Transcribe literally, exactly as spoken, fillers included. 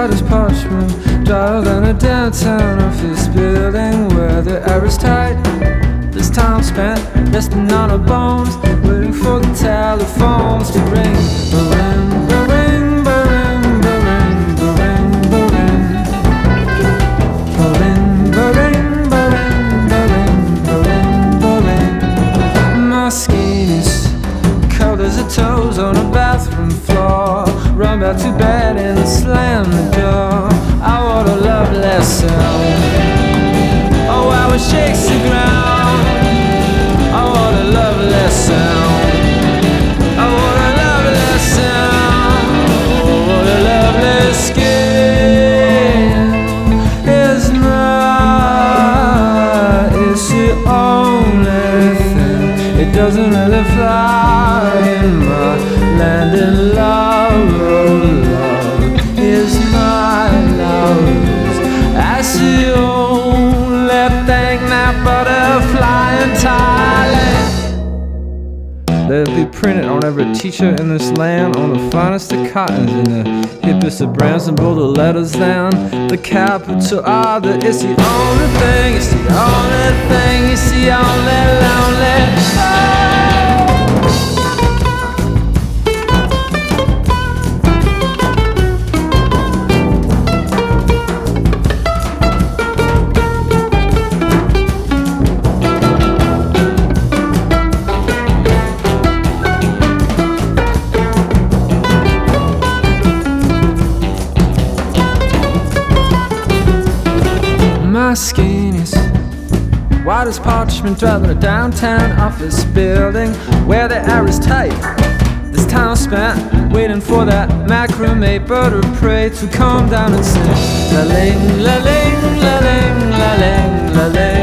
white as parchment, drier than a downtown office building where the air is tight. This time spent resting on our bones, waiting for the telephones to ring. Ba-ring, ba-ring, ba-ring, ba-ring, ba-ring, ba-ring. Ba-ring, ba-ring, ba-ring, ba-ring, ba-ring, ba-ring. My skin is cold as the toes on a bathroom floor. Run back to bed and slam the door. I want a love lesson. Oh, how it shakes the ground. I want a love lesson. I want a love lesson. Oh, what a lovely skin is mine. It's the only thing. It doesn't really fly in my land in love. Love is my love. That's the only thing that butterfly in Thailand. Let it be printed on every t-shirt in this land, on the finest of cottons and the hippest of brands, and blow the letters down, the capital R. That it's the only thing, it's the only thing, it's the only lonely thing. My skin is white as parchment, driving a downtown office building where the air is tight. This time spent waiting for that macrame bird of prey to come down and sing. La ling, la ling, la ling, la ling, la ling.